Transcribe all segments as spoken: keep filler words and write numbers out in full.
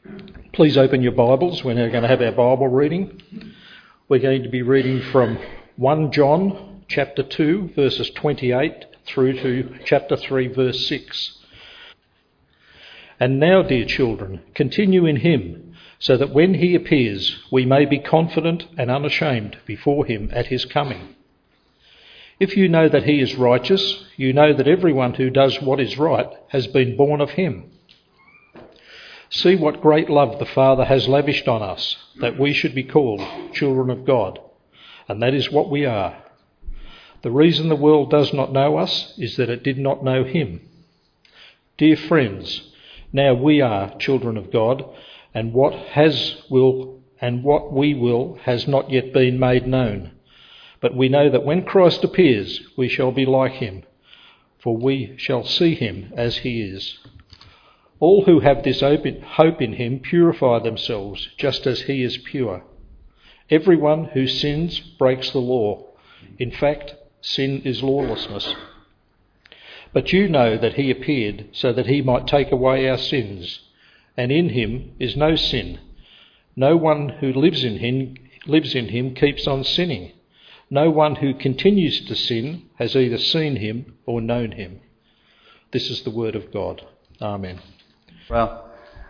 Please open your Bibles. We're now going to have our Bible reading. We're going to be reading from First John chapter two, verses twenty-eight through to chapter three, verse six. And now, dear children, continue in him, so that when he appears, we may be confident and unashamed before him at his coming. If you know that he is righteous, you know that everyone who does what is right has been born of him. See what great love the Father has lavished on us, that we should be called children of God, and that is what we are. The reason the world does not know us is that it did not know him. Dear friends, now we are children of God, and what has will and what we will has not yet been made known. But we know that when Christ appears, we shall be like him, for we shall see him as he is. All who have this hope in him purify themselves, just as he is pure. Everyone who sins breaks the law. In fact, sin is lawlessness. But you know that he appeared so that he might take away our sins, and in him is no sin. No one who lives in him lives in him keeps on sinning. No one who continues to sin has either seen him or known him. This is the word of God. Amen. Well,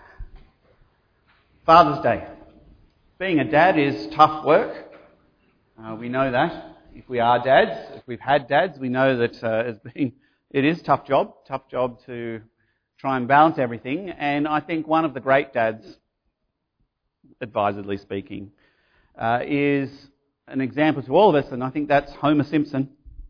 Father's Day. Being a dad is tough work. Uh, we know that. If we are dads, if we've had dads, we know that uh, it's been, it is a tough job, tough job to try and balance everything. And I think one of the great dads, advisedly speaking, uh, is an example to all of us, and I think that's Homer Simpson.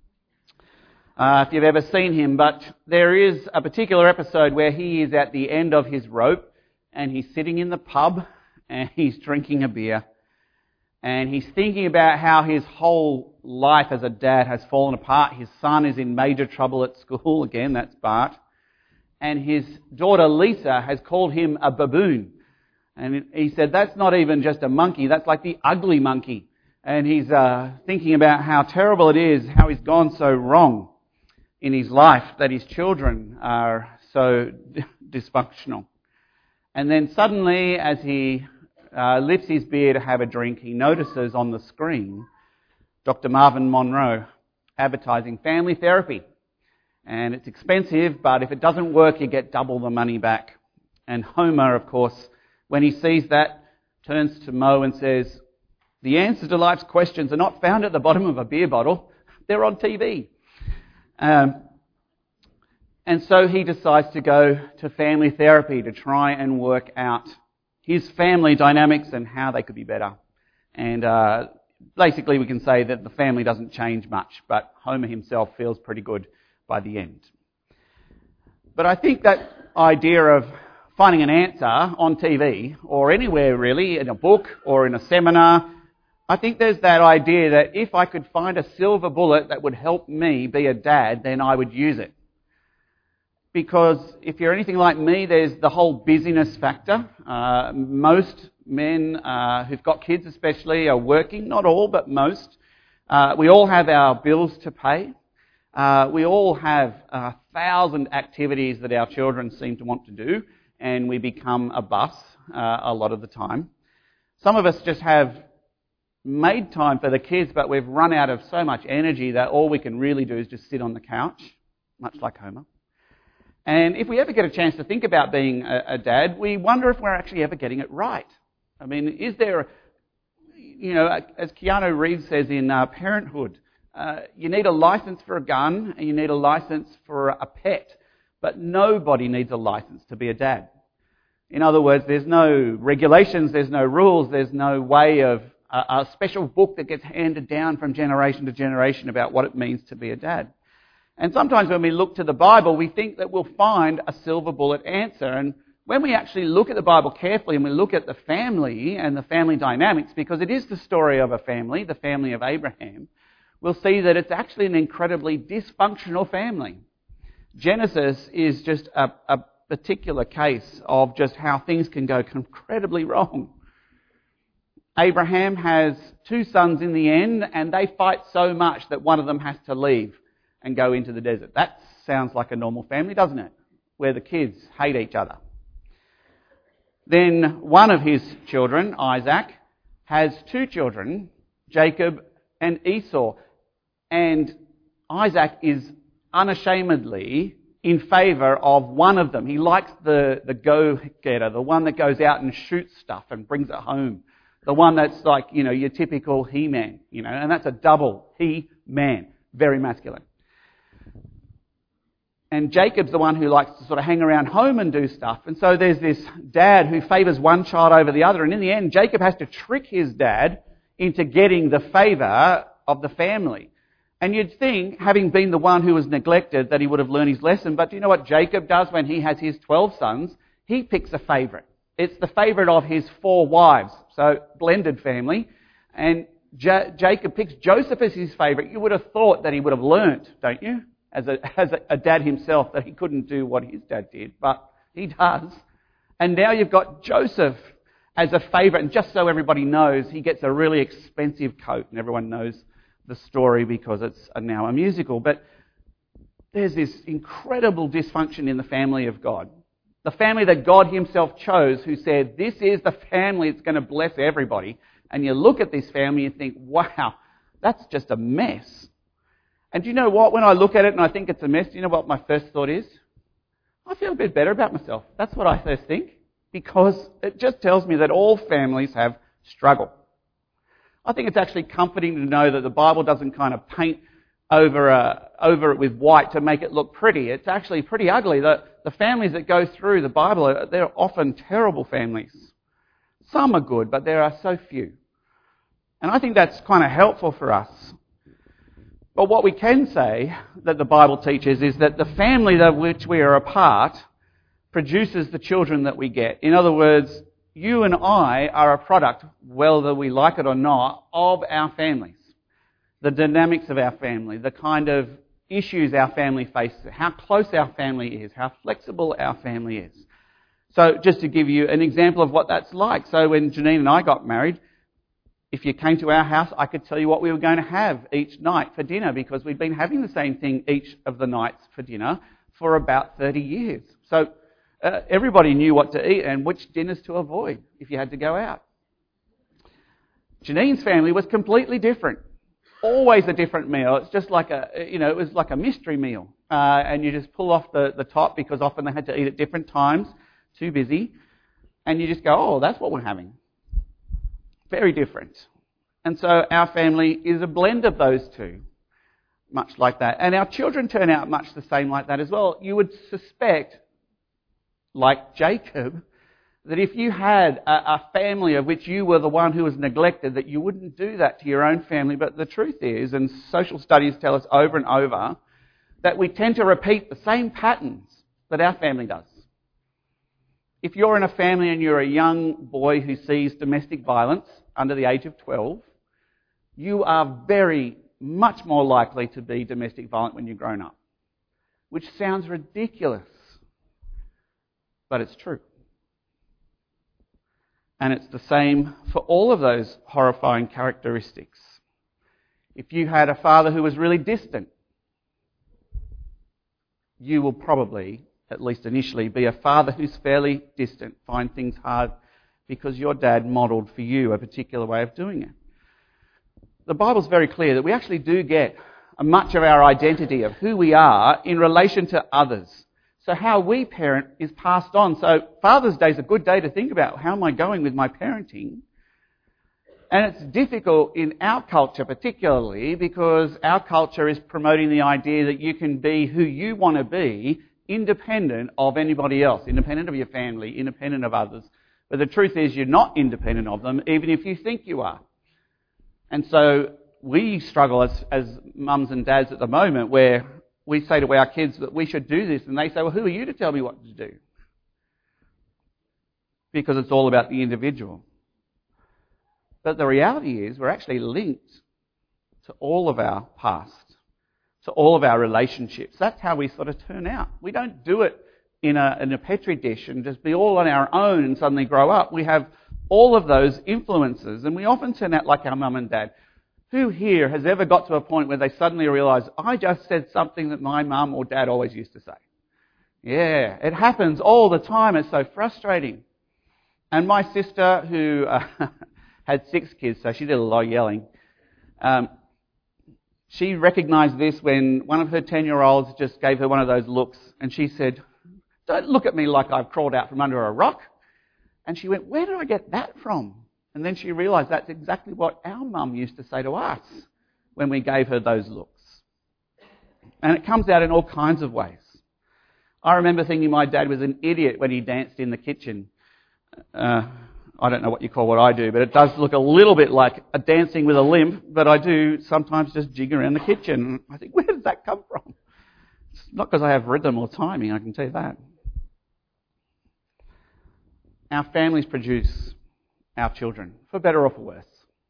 Uh, if you've ever seen him, but there is a particular episode where he is at the end of his rope and he's sitting in the pub and he's drinking a beer and he's thinking about how his whole life as a dad has fallen apart. His son is in major trouble at school, again, that's Bart, and his daughter Lisa has called him a baboon. And he said, that's not even just a monkey, that's like the ugly monkey. And he's uh, thinking about how terrible it is, how he's gone so wrong in his life, that his children are so dysfunctional. And then suddenly, as he uh, lifts his beer to have a drink, he notices on the screen Doctor Marvin Monroe advertising family therapy. And it's expensive, but if it doesn't work, you get double the money back. And Homer, of course, when he sees that, turns to Moe and says, the answers to life's questions are not found at the bottom of a beer bottle, they're on T V. Um, and so he decides to go to family therapy to try and work out his family dynamics and how they could be better. And uh, basically we can say that the family doesn't change much, but Homer himself feels pretty good by the end. But I think that idea of finding an answer on T V, or anywhere really, in a book or in a seminar, I think there's that idea that if I could find a silver bullet that would help me be a dad, then I would use it. Because if you're anything like me, there's the whole busyness factor. Uh, most men uh, who've got kids especially are working, not all, but most. Uh, we all have our bills to pay. Uh, we all have a thousand activities that our children seem to want to do, and we become a bus uh, a lot of the time. Some of us just have made time for the kids, but we've run out of so much energy that all we can really do is just sit on the couch, much like Homer. And if we ever get a chance to think about being a, a dad, we wonder if we're actually ever getting it right. I mean, is there, you know, as Keanu Reeves says in uh, Parenthood, uh, you need a license for a gun and you need a license for a pet, but nobody needs a license to be a dad. In other words, there's no regulations, there's no rules, there's no way of a special book that gets handed down from generation to generation about what it means to be a dad. And sometimes when we look to the Bible, we think that we'll find a silver bullet answer. And when we actually look at the Bible carefully and we look at the family and the family dynamics, because it is the story of a family, the family of Abraham, we'll see that it's actually an incredibly dysfunctional family. Genesis is just a, a particular case of just how things can go incredibly wrong. Abraham has two sons in the end, and they fight so much that one of them has to leave and go into the desert. That sounds like a normal family, doesn't it? Where the kids hate each other. Then one of his children, Isaac, has two children, Jacob and Esau. And Isaac is unashamedly in favour of one of them. He likes the, the go-getter, the one that goes out and shoots stuff and brings it home. The one that's like, you know, your typical he-man, you know, and that's a double he-man, very masculine. And Jacob's the one who likes to sort of hang around home and do stuff. And so there's this dad who favours one child over the other. And in the end, Jacob has to trick his dad into getting the favour of the family. And you'd think, having been the one who was neglected, that he would have learned his lesson. But do you know what Jacob does when he has his twelve sons? He picks a favourite. It's the favourite of his four wives. So, blended family. And J- Jacob picks Joseph as his favourite. You would have thought that he would have learnt, don't you? As a, as a, a dad himself, that he couldn't do what his dad did. But he does. And now you've got Joseph as a favourite. And just so everybody knows, he gets a really expensive coat. And everyone knows the story because it's now a musical. But there's this incredible dysfunction in the family of God. The family that God himself chose, who said, this is the family that's going to bless everybody. And you look at this family and think, wow, that's just a mess. And do you know what? When I look at it and I think it's a mess, do you know what my first thought is? I feel a bit better about myself. That's what I first think. Because it just tells me that all families have struggle. I think it's actually comforting to know that the Bible doesn't kind of paint over uh, over it with white to make it look pretty. It's actually pretty ugly. The, the families that go through the Bible, they're often terrible families. Some are good, but there are so few. And I think that's kind of helpful for us. But what we can say that the Bible teaches is that the family of which we are a part produces the children that we get. In other words, you and I are a product, whether we like it or not, of our families. The dynamics of our family, the kind of issues our family faces, how close our family is, how flexible our family is. So just to give you an example of what that's like. So when Janine and I got married, if you came to our house, I could tell you what we were going to have each night for dinner because we'd been having the same thing each of the nights for dinner for about thirty years. So uh, everybody knew what to eat and which dinners to avoid if you had to go out. Janine's family was completely different. Always a different meal. It's just like a, you know, it was like a mystery meal. Uh, and you just pull off the, the top because often they had to eat at different times, too busy. And you just go, oh, that's what we're having. Very different. And so our family is a blend of those two, much like that. And our children turn out much the same like that as well. You would suspect, like Jacob, that if you had a, a family of which you were the one who was neglected, that you wouldn't do that to your own family. But the truth is, and social studies tell us over and over, that we tend to repeat the same patterns that our family does. If you're in a family and you're a young boy who sees domestic violence under the age of twelve, you are very much more likely to be domestic violent when you're grown up. Which sounds ridiculous, but it's true. And it's the same for all of those horrifying characteristics. If you had a father who was really distant, you will probably, at least initially, be a father who's fairly distant, find things hard because your dad modelled for you a particular way of doing it. The Bible's very clear that we actually do get much of our identity of who we are in relation to others. So how we parent is passed on. So Father's Day is a good day to think about how am I going with my parenting. And it's difficult in our culture particularly because our culture is promoting the idea that you can be who you want to be independent of anybody else, independent of your family, independent of others. But the truth is you're not independent of them even if you think you are. And so we struggle as, as mums and dads at the moment where we say to our kids that we should do this and they say, well, who are you to tell me what to do? Because it's all about the individual. But the reality is we're actually linked to all of our past, to all of our relationships. That's how we sort of turn out. We don't do it in a, in a petri dish and just be all on our own and suddenly grow up. We have all of those influences and we often turn out like our mum and dad. Who here has ever got to a point where they suddenly realise, I just said something that my mum or dad always used to say? Yeah, it happens all the time. It's so frustrating. And my sister, who uh, had six kids, so she did a lot of yelling, um, she recognised this when one of her ten-year-olds just gave her one of those looks, and she said, "Don't look at me like I've crawled out from under a rock." And she went, "Where did I get that from?" And then she realised that's exactly what our mum used to say to us when we gave her those looks. And it comes out in all kinds of ways. I remember thinking my dad was an idiot when he danced in the kitchen. Uh, I don't know what you call what I do, but it does look a little bit like a dancing with a limp, but I do sometimes just jig around the kitchen. I think, where does that come from? It's not because I have rhythm or timing, I can tell you that. Our families produce our children, for better or for worse.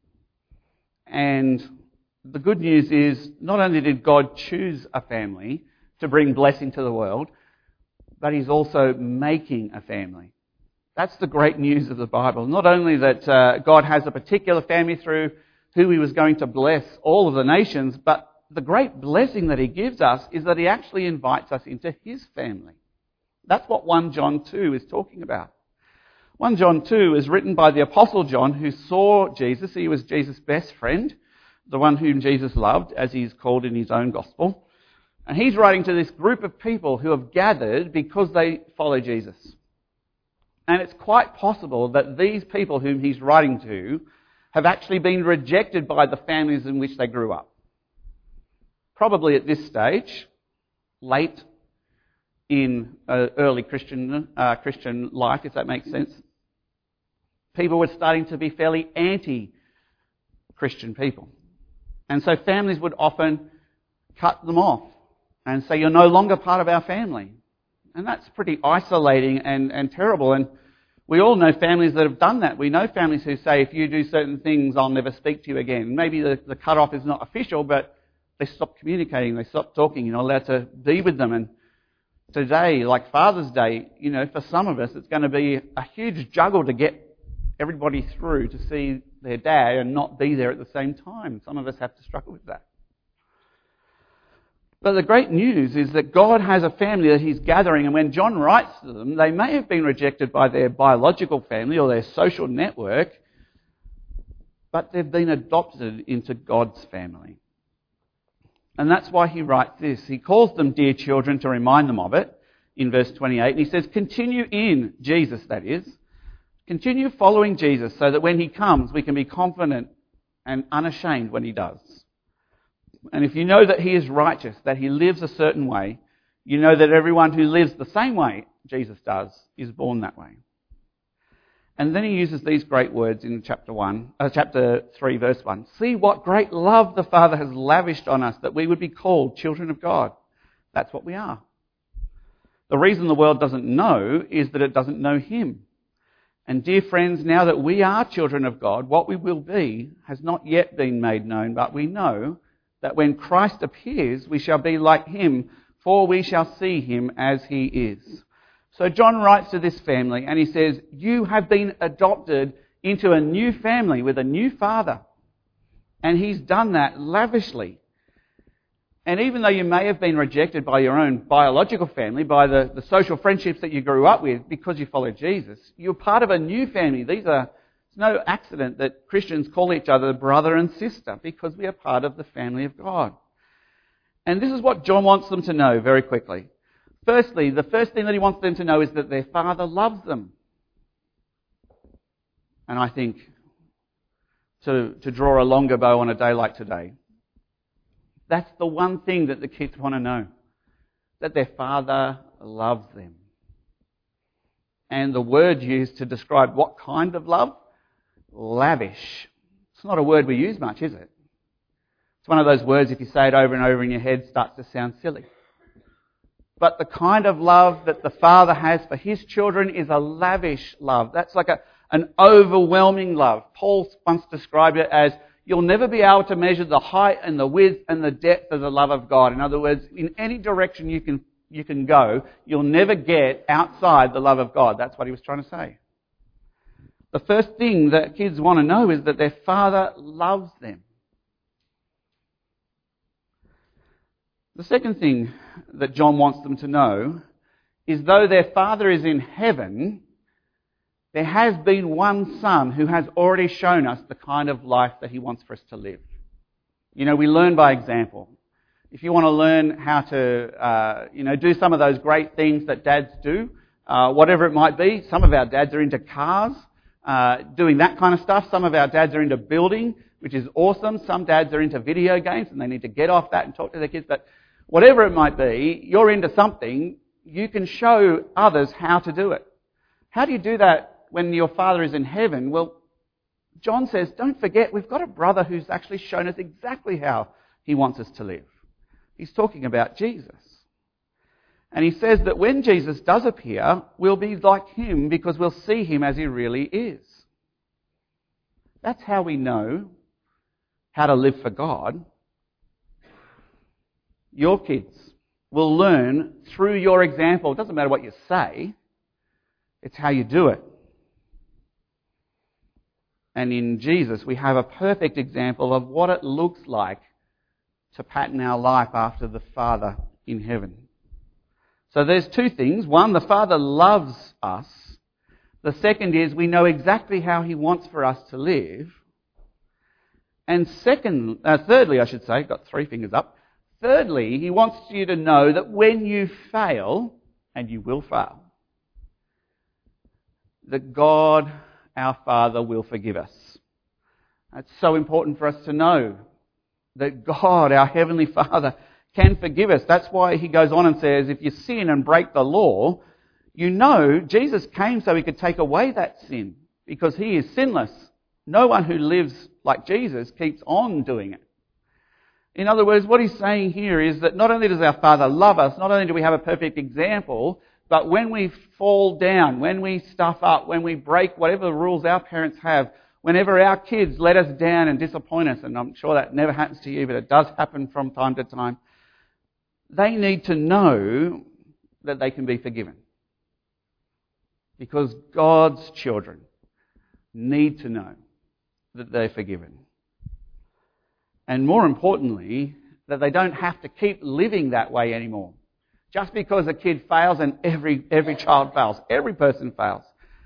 And the good news is, not only did God choose a family to bring blessing to the world, but He's also making a family. That's the great news of the Bible. Not only that uh, God has a particular family through who He was going to bless all of the nations, but the great blessing that He gives us is that He actually invites us into His family. That's what First John two is talking about. First John two is written by the Apostle John, who saw Jesus. He was Jesus' best friend, the one whom Jesus loved, as he's called in his own gospel. And he's writing to this group of people who have gathered because they follow Jesus. And it's quite possible that these people whom he's writing to have actually been rejected by the families in which they grew up. Probably at this stage, late in uh, early Christian uh, Christian life, if that makes sense. People were starting to be fairly anti-Christian people. And so families would often cut them off and say, "You're no longer part of our family." And that's pretty isolating and, and terrible. And we all know families that have done that. We know families who say, "If you do certain things, I'll never speak to you again." Maybe the, the cut-off is not official, but they stop communicating, they stop talking, you're not allowed to be with them. And today, like Father's Day, you know, for some of us, it's going to be a huge juggle to get everybody through to see their dad and not be there at the same time. Some of us have to struggle with that. But the great news is that God has a family that He's gathering, and when John writes to them, they may have been rejected by their biological family or their social network, but they've been adopted into God's family. And that's why he writes this. He calls them dear children to remind them of it in verse twenty-eight. And he says, continue in Jesus, that is. Continue following Jesus so that when He comes, we can be confident and unashamed when He does. And if you know that He is righteous, that He lives a certain way, you know that everyone who lives the same way Jesus does is born that way. And then he uses these great words in chapter one, uh, chapter three, verse one. See what great love the Father has lavished on us, that we would be called children of God. That's what we are. The reason the world doesn't know is that it doesn't know Him. And dear friends, now that we are children of God, what we will be has not yet been made known, but we know that when Christ appears, we shall be like Him, for we shall see Him as He is. So John writes to this family and he says, you have been adopted into a new family with a new father. And He's done that lavishly. And even though you may have been rejected by your own biological family, by the, the social friendships that you grew up with because you followed Jesus, you're part of a new family. These are, it's no accident that Christians call each other brother and sister, because we are part of the family of God. And this is what John wants them to know very quickly. Firstly, the first thing that he wants them to know is that their Father loves them. And I think, to, to draw a longer bow on a day like today, that's the one thing that the kids want to know. That their Father loves them. And the word used to describe what kind of love? Lavish. It's not a word we use much, is it? It's one of those words, if you say it over and over in your head, starts to sound silly. But the kind of love that the Father has for His children is a lavish love. That's like a, an overwhelming love. Paul once described it as, you'll never be able to measure the height and the width and the depth of the love of God. In other words, in any direction you can, you can go, you'll never get outside the love of God. That's what he was trying to say. The first thing that kids want to know is that their Father loves them. The second thing that John wants them to know is, though their Father is in heaven, there has been one Son who has already shown us the kind of life that he wants for us to live. You know, we learn by example. If you want to learn how to, uh, you know, do some of those great things that dads do, uh, whatever it might be, some of our dads are into cars, uh, doing that kind of stuff. Some of our dads are into building, which is awesome. Some dads are into video games and they need to get off that and talk to their kids. But whatever it might be, you're into something, you can show others how to do it. How do you do that when your Father is in heaven? Well, John says, don't forget, we've got a brother who's actually shown us exactly how he wants us to live. He's talking about Jesus. And he says that when Jesus does appear, we'll be like him because we'll see him as he really is. That's how we know how to live for God. Your kids will learn through your example. It doesn't matter what you say, it's how you do it. And in Jesus, we have a perfect example of what it looks like to pattern our life after the Father in heaven. So there's two things. One, the Father loves us. The second is we know exactly how he wants for us to live. And second, uh, thirdly, I should say, got three fingers up. Thirdly, he wants you to know that when you fail, and you will fail, that God, our Father, will forgive us. It's so important for us to know that God, our Heavenly Father, can forgive us. That's why he goes on and says, if you sin and break the law, you know Jesus came so he could take away that sin because he is sinless. No one who lives like Jesus keeps on doing it. In other words, what he's saying here is that not only does our Father love us, not only do we have a perfect example, but when we fall down, when we stuff up, when we break whatever rules our parents have, whenever our kids let us down and disappoint us, and I'm sure that never happens to you, but it does happen from time to time, they need to know that they can be forgiven. Because God's children need to know that they're forgiven. And more importantly, that they don't have to keep living that way anymore. Just because a kid fails, and every, every child fails, every person fails.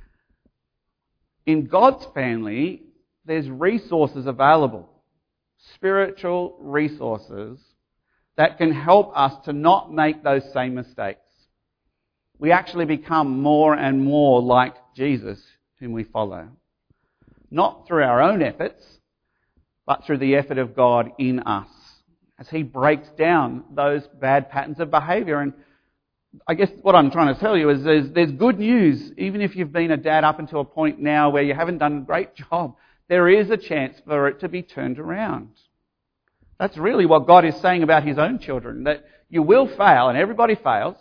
In God's family, there's resources available, spiritual resources that can help us to not make those same mistakes. We actually become more and more like Jesus, whom we follow. Not through our own efforts, but through the effort of God in us, as he breaks down those bad patterns of behaviour. And I guess what I'm trying to tell you is there's, there's good news. Even if you've been a dad up until a point now where you haven't done a great job, there is a chance for it to be turned around. That's really what God is saying about his own children, that you will fail, and everybody fails.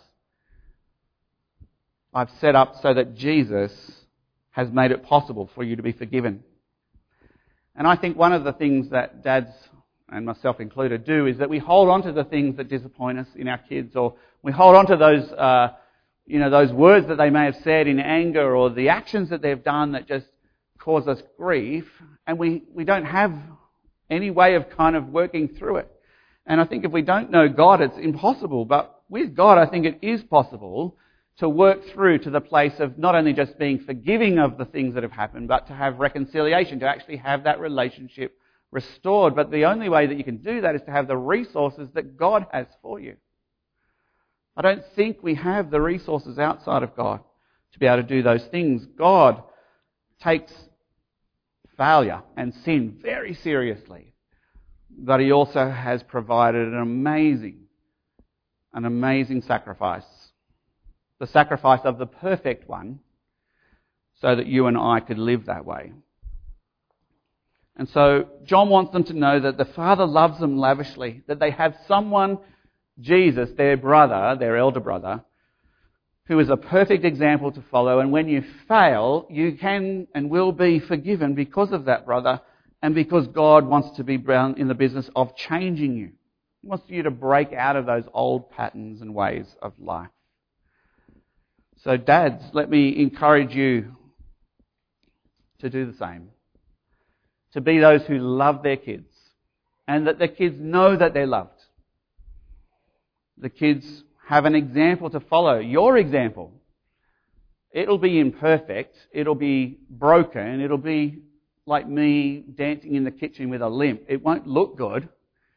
I've set up so that Jesus has made it possible for you to be forgiven. And I think one of the things that dads, and myself included, do is that we hold on to the things that disappoint us in our kids, or we hold on to those, uh, you know, those words that they may have said in anger, or the actions that they've done that just cause us grief, and we, we don't have any way of kind of working through it. And I think if we don't know God, it's impossible. But with God, I think it is possible to work through to the place of not only just being forgiving of the things that have happened, but to have reconciliation, to actually have that relationship restored. But the only way that you can do that is to have the resources that God has for you. I don't think we have the resources outside of God to be able to do those things. God takes failure and sin very seriously, but he also has provided an amazing, an amazing sacrifice. The sacrifice of the perfect one, so that you and I could live that way. And so John wants them to know that the Father loves them lavishly, that they have someone, Jesus, their brother, their elder brother, who is a perfect example to follow. And when you fail, you can and will be forgiven because of that brother, and because God wants to be in the business of changing you. He wants you to break out of those old patterns and ways of life. So dads, let me encourage you to do the same. To be those who love their kids, and that their kids know that they're loved. The kids have an example to follow, your example. It'll be imperfect, it'll be broken, it'll be like me dancing in the kitchen with a limp. It won't look good,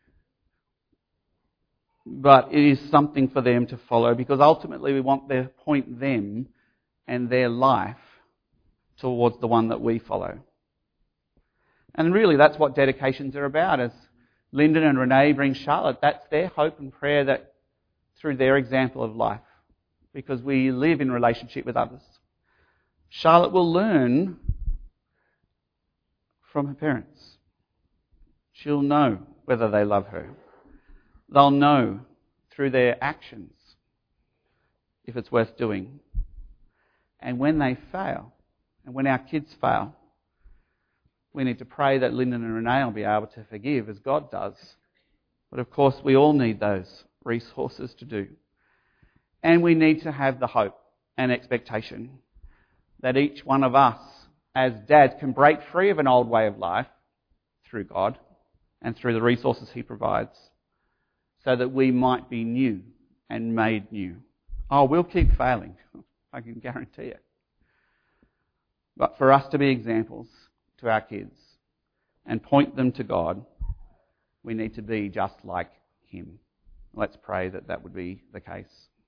but it is something for them to follow, because ultimately we want to point them and their life towards the one that we follow. And really that's what dedications are about. As Lyndon and Renee bring Charlotte, that's their hope and prayer, that through their example of life, because we live in relationship with others, Charlotte will learn from her parents. She'll know whether they love her. They'll know through their actions if it's worth doing. And when they fail, and when our kids fail, we need to pray that Lyndon and Renee will be able to forgive as God does. But of course we all need those resources to do. And we need to have the hope and expectation that each one of us as dads can break free of an old way of life through God and through the resources He provides, so that we might be new and made new. Oh, we'll keep failing, I can guarantee it. But for us to be examples to our kids and point them to God, we need to be just like Him. Let's pray that that would be the case.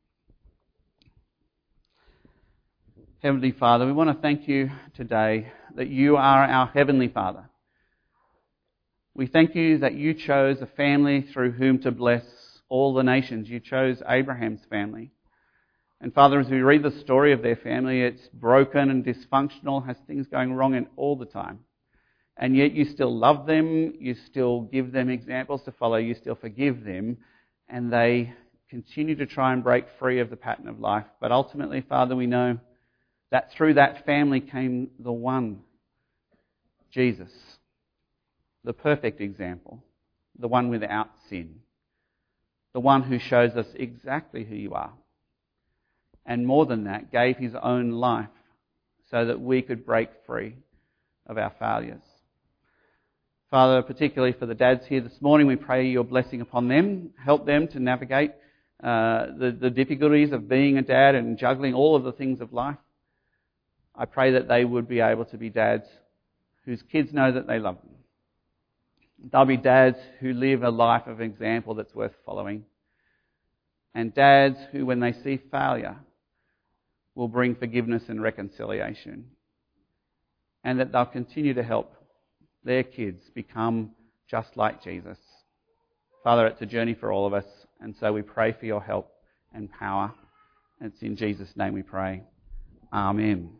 Heavenly Father, we want to thank You today that You are our Heavenly Father. We thank You that You chose a family through whom to bless all the nations. You chose Abraham's family. And Father, as we read the story of their family, it's broken and dysfunctional, has things going wrong in all the time. And yet You still love them, You still give them examples to follow, You still forgive them, and they continue to try and break free of the pattern of life. But ultimately, Father, we know that through that family came the one, Jesus, the perfect example, the one without sin, the one who shows us exactly who You are. And more than that, gave His own life so that we could break free of our failures. Father, particularly for the dads here this morning, we pray Your blessing upon them. Help them to navigate uh, the, the difficulties of being a dad and juggling all of the things of life. I pray that they would be able to be dads whose kids know that they love them. They'll be dads who live a life of example that's worth following. And dads who, when they see failure, will bring forgiveness and reconciliation. And that they'll continue to help their kids become just like Jesus. Father, it's a journey for all of us, and so we pray for Your help and power. And it's in Jesus' name we pray. Amen.